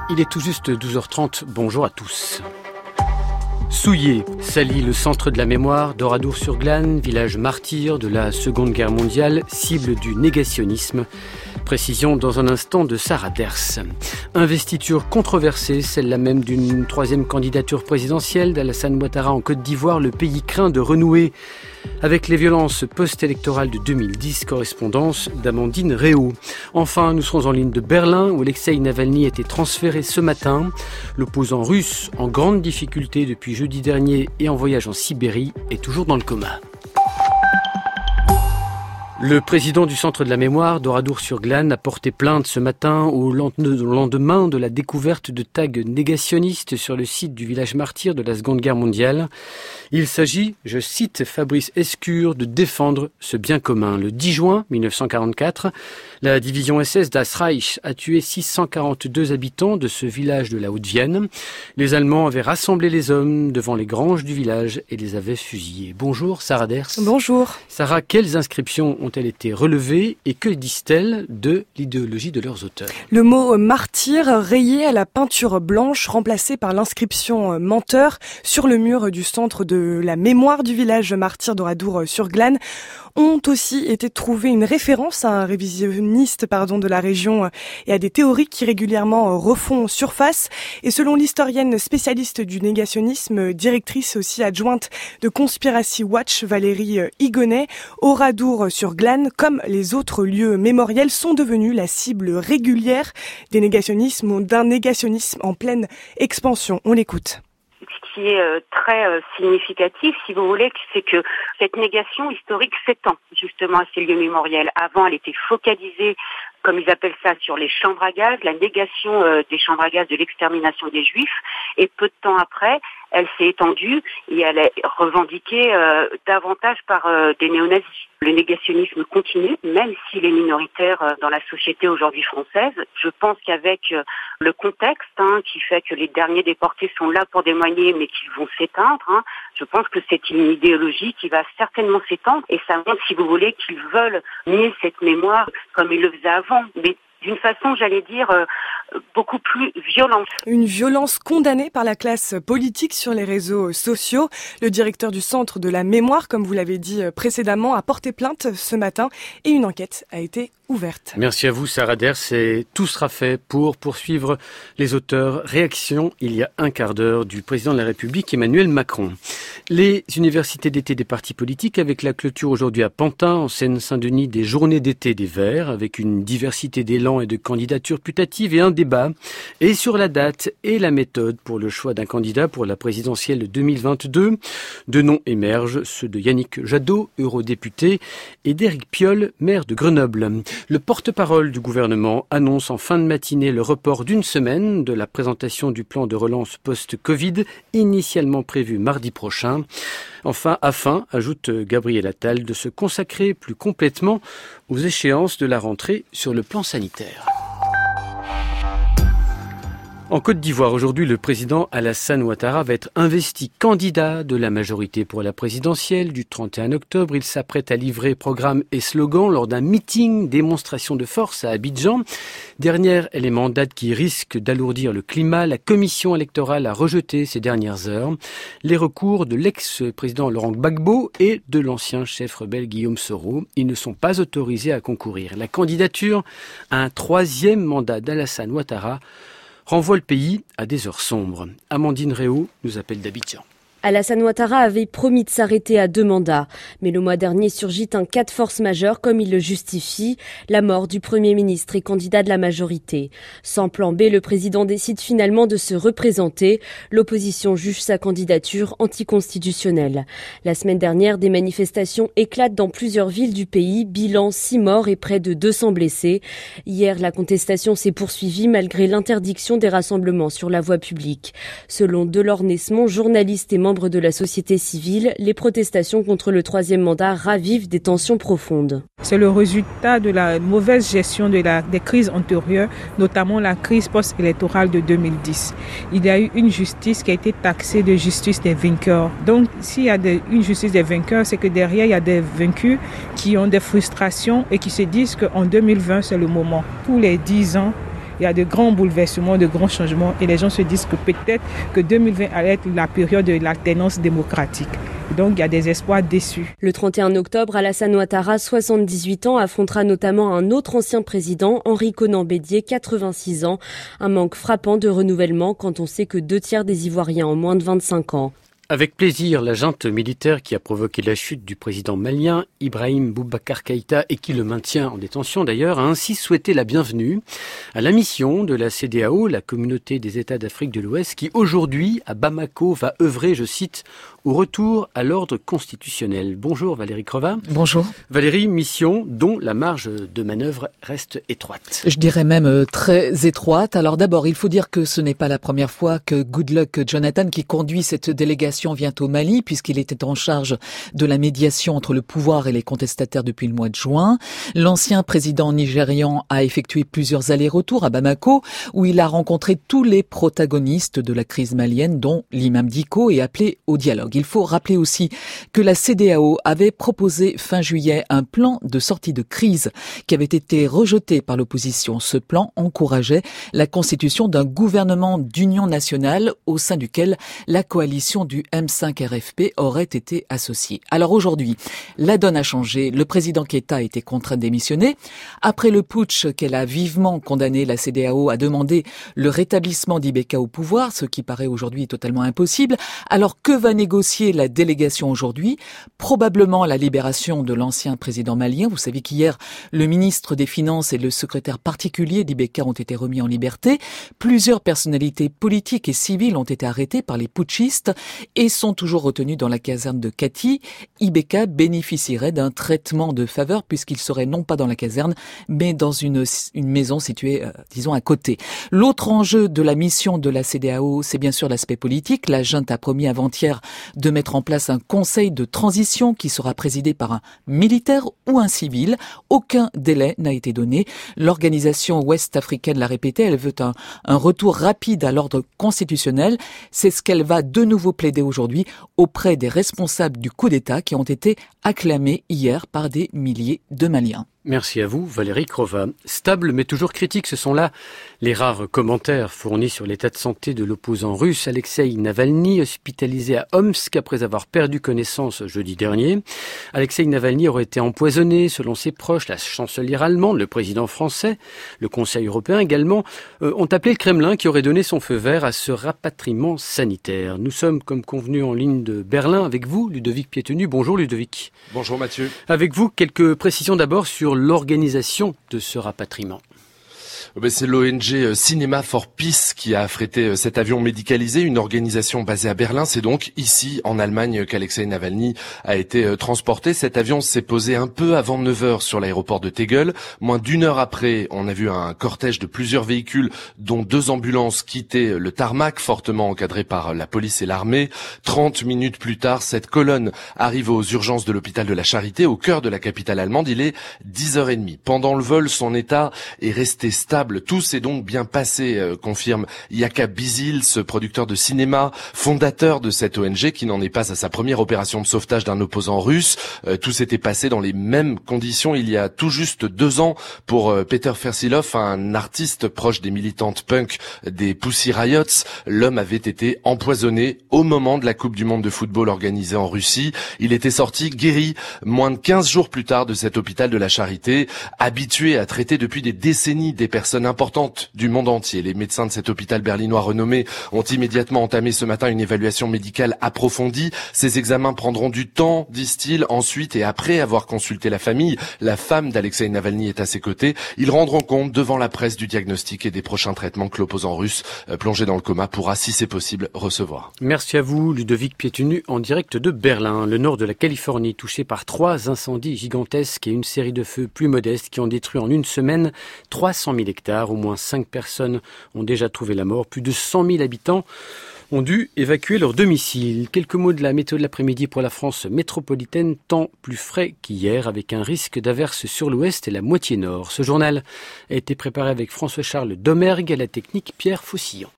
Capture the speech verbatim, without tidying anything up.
Il est tout juste douze heures trente, bonjour à tous. Souillé, sali, le centre de la mémoire d'Oradour-sur-Glane, village martyr de la Seconde Guerre mondiale, cible du négationnisme. Précision dans un instant de Sarah Ders. Investiture controversée, celle-là même d'une troisième candidature présidentielle d'Alassane Ouattara en Côte d'Ivoire. Le pays craint de renouer avec les violences post-électorales de deux mille dix, correspondance d'Amandine Réau. Enfin, nous serons en ligne de Berlin où Alexeï Navalny a été transféré ce matin. L'opposant russe, en grande difficulté depuis jeudi dernier et en voyage en Sibérie, est toujours dans le coma. Le président du Centre de la mémoire d'Oradour-sur-Glane a porté plainte ce matin au lendemain de la découverte de tags négationnistes sur le site du village martyr de la Seconde Guerre mondiale. Il s'agit, je cite Fabrice Escure, de défendre ce bien commun. Le dix juin mille neuf cent quarante-quatre, la division S S Das Reich a tué six cent quarante-deux habitants de ce village de la Haute-Vienne. Les Allemands avaient rassemblé les hommes devant les granges du village et les avaient fusillés. Bonjour Sarah Ders. Bonjour. Sarah, quelles inscriptions ont-elles été relevées et que disent-elles de l'idéologie de leurs auteurs? Le mot martyr rayé à la peinture blanche, remplacé par l'inscription menteur sur le mur du centre de la mémoire du village martyr d'Oradour-sur-Glane, ont aussi été trouvées une référence à un révisionniste pardon, de la région et à des théories qui régulièrement refont surface. Et selon l'historienne spécialiste du négationnisme, directrice aussi adjointe de Conspiracy Watch, Valérie Higonnet, Oradour-sur-Glane, comme les autres lieux mémoriels, sont devenus la cible régulière des négationnismes ou d'un négationnisme en pleine expansion. On l'écoute. Ce qui est euh, très euh, significatif, si vous voulez, c'est que cette négation historique s'étend justement à ces lieux mémoriels. Avant, elle était focalisée, comme ils appellent ça, sur les chambres à gaz, la négation euh, des chambres à gaz de l'extermination des Juifs. Et peu de temps après, elle s'est étendue et elle est revendiquée euh, davantage par euh, des néo-nazis. Le négationnisme continue, même s'il est minoritaire euh, dans la société aujourd'hui française. Je pense qu'avec euh, le contexte hein, qui fait que les derniers déportés sont là pour témoigner mais qu'ils vont s'éteindre, hein, je pense que c'est une idéologie qui va certainement s'étendre et ça montre, si vous voulez, qu'ils veulent nier cette mémoire comme ils le faisaient avant. Mais d'une façon, j'allais dire, euh, beaucoup plus violente. Une violence condamnée par la classe politique sur les réseaux sociaux. Le directeur du Centre de la mémoire, comme vous l'avez dit précédemment, a porté plainte ce matin et une enquête a été ouverte. Merci à vous Sarah Ders, et tout sera fait pour poursuivre les auteurs. Réaction il y a un quart d'heure du président de la République Emmanuel Macron. Les universités d'été des partis politiques avec la clôture aujourd'hui à Pantin, en Seine-Saint-Denis, des journées d'été des Verts avec une diversité d'élan et de candidatures putatives et un débat et sur la date et la méthode pour le choix d'un candidat pour la présidentielle deux mille vingt-deux. Deux noms émergent, ceux de Yannick Jadot, eurodéputé, et d'Éric Piolle, maire de Grenoble. Le porte-parole du gouvernement annonce en fin de matinée le report d'une semaine de la présentation du plan de relance post-Covid, initialement prévu mardi prochain. Enfin, afin, ajoute Gabriel Attal, de se consacrer plus complètement aux échéances de la rentrée sur le plan sanitaire. En Côte d'Ivoire, aujourd'hui, le président Alassane Ouattara va être investi candidat de la majorité pour la présidentielle du trente et un octobre. Il s'apprête à livrer programme et slogan lors d'un meeting démonstration de force à Abidjan. Dernier élément date qui risque d'alourdir le climat, la commission électorale a rejeté ces dernières heures les recours de l'ex-président Laurent Gbagbo et de l'ancien chef rebelle Guillaume Soro. Ils ne sont pas autorisés à concourir. La candidature à un troisième mandat d'Alassane Ouattara renvoie le pays à des heures sombres. Amandine Réau nous appelle d'Abidjan. Alassane Ouattara avait promis de s'arrêter à deux mandats. Mais le mois dernier surgit un cas de force majeure, comme il le justifie, la mort du Premier ministre et candidat de la majorité. Sans plan B, le président décide finalement de se représenter. L'opposition juge sa candidature anticonstitutionnelle. La semaine dernière, des manifestations éclatent dans plusieurs villes du pays. Bilan six morts et près de deux cents blessés. Hier, la contestation s'est poursuivie malgré l'interdiction des rassemblements sur la voie publique. Selon Delors Nesmond, journaliste et membre de la société civile, les protestations contre le troisième mandat ravivent des tensions profondes. C'est le résultat de la mauvaise gestion de la, des crises antérieures, notamment la crise post-électorale de deux mille dix. Il y a eu une justice qui a été taxée de justice des vainqueurs. Donc, s'il y a de, une justice des vainqueurs, c'est que derrière, il y a des vaincus qui ont des frustrations et qui se disent qu'en deux mille vingt, c'est le moment. Tous les dix ans, il y a de grands bouleversements, de grands changements et les gens se disent que peut-être que deux mille vingt allait être la période de l'alternance démocratique. Donc il y a des espoirs déçus. Le trente et un octobre, Alassane Ouattara, soixante-dix-huit ans, affrontera notamment un autre ancien président, Henri Konan Bédié, quatre-vingt-six ans. Un manque frappant de renouvellement quand on sait que deux tiers des Ivoiriens ont moins de vingt-cinq ans. Avec plaisir, la junte militaire qui a provoqué la chute du président malien Ibrahim Boubacar Keïta et qui le maintient en détention d'ailleurs, a ainsi souhaité la bienvenue à la mission de la C D A O, la communauté des États d'Afrique de l'Ouest, qui aujourd'hui à Bamako va œuvrer, je cite, au retour à l'ordre constitutionnel. Bonjour Valérie Creva. Bonjour. Valérie, mission dont la marge de manœuvre reste étroite. Je dirais même très étroite. Alors d'abord, il faut dire que ce n'est pas la première fois que Goodluck Jonathan, qui conduit cette délégation, vient au Mali, puisqu'il était en charge de la médiation entre le pouvoir et les contestataires depuis le mois de juin. L'ancien président nigérian a effectué plusieurs allers-retours à Bamako, où il a rencontré tous les protagonistes de la crise malienne, dont l'imam Dicko, et appelé au dialogue. Il faut rappeler aussi que la C D A O avait proposé fin juillet un plan de sortie de crise qui avait été rejeté par l'opposition. Ce plan encourageait la constitution d'un gouvernement d'union nationale au sein duquel la coalition du M cinq R F P aurait été associée. Alors aujourd'hui, la donne a changé. Le président Keïta a été contraint de démissionner. Après le putsch qu'elle a vivement condamné, la C D A O a demandé le rétablissement d'Ibeka au pouvoir, ce qui paraît aujourd'hui totalement impossible. Alors que va négocier la délégation aujourd'hui? Probablement la libération de l'ancien président malien. Vous savez qu'hier, le ministre des Finances et le secrétaire particulier d'Ibeka ont été remis en liberté. Plusieurs personnalités politiques et civiles ont été arrêtées par les putschistes et sont toujours retenus dans la caserne de Kati. Ibeka bénéficierait d'un traitement de faveur puisqu'il serait non pas dans la caserne, mais dans une, une maison située, euh, disons, à côté. L'autre enjeu de la mission de la C D A O, c'est bien sûr l'aspect politique. La junte a promis avant-hier de mettre en place un conseil de transition qui sera présidé par un militaire ou un civil. Aucun délai n'a été donné. L'organisation ouest-africaine l'a répété, elle veut un, un retour rapide à l'ordre constitutionnel. C'est ce qu'elle va de nouveau plaider aujourd'hui auprès des responsables du coup d'État qui ont été acclamés hier par des milliers de Maliens. Merci à vous, Valérie Crova. Stable mais toujours critique, ce sont là les rares commentaires fournis sur l'état de santé de l'opposant russe Alexeï Navalny, hospitalisé à Omsk après avoir perdu connaissance jeudi dernier. Alexeï Navalny aurait été empoisonné, selon ses proches. La chancelière allemande, le président français, le Conseil européen également, euh, ont appelé le Kremlin qui aurait donné son feu vert à ce rapatriement sanitaire. Nous sommes, comme convenu, en ligne de Berlin avec vous, Ludovic Piétenu. Bonjour Ludovic. Bonjour Mathieu. Avec vous, quelques précisions d'abord sur l'organisation de ce rapatriement. C'est l'O N G Cinema for Peace qui a affrété cet avion médicalisé, une organisation basée à Berlin. C'est donc ici, en Allemagne, qu'Alexeï Navalny a été transporté. Cet avion s'est posé un peu avant neuf heures sur l'aéroport de Tegel. Moins d'une heure après, on a vu un cortège de plusieurs véhicules, dont deux ambulances, quitter le tarmac, fortement encadré par la police et l'armée. Trente minutes plus tard, cette colonne arrive aux urgences de l'hôpital de la Charité, au cœur de la capitale allemande. Il est dix heures trente. Pendant le vol, son état est resté stable. Tout s'est donc bien passé, euh, confirme Jakab Bizil, ce producteur de cinéma, fondateur de cette O N G qui n'en est pas à sa première opération de sauvetage d'un opposant russe. Euh, tout s'était passé dans les mêmes conditions il y a tout juste deux ans pour euh, Peter Fersilov, un artiste proche des militantes punk des Pussy Riots. L'homme avait été empoisonné au moment de la Coupe du Monde de football organisée en Russie. Il était sorti guéri moins de quinze jours plus tard de cet hôpital de la Charité, habitué à traiter depuis des décennies des personnes importantes du monde entier. Les médecins de cet hôpital berlinois renommé ont immédiatement entamé ce matin une évaluation médicale approfondie. Ces examens prendront du temps, disent-ils. Ensuite, et après avoir consulté la famille, la femme d'Alexeï Navalny est à ses côtés. Ils rendront compte devant la presse du diagnostic et des prochains traitements que l'opposant russe, plongé dans le coma, pourra, si c'est possible, recevoir. Merci à vous, Ludovic Piétenu, en direct de Berlin, le nord de la Californie, touché par trois incendies gigantesques et une série de feux plus modestes qui ont détruit en une semaine trois cent mille hectares. Au moins cinq personnes ont déjà trouvé la mort. Plus de cent mille habitants ont dû évacuer leur domicile. Quelques mots de la météo de l'après-midi pour la France métropolitaine, temps plus frais qu'hier, avec un risque d'averse sur l'ouest et la moitié nord. Ce journal a été préparé avec François-Charles Domergue, à la technique Pierre Faucillon.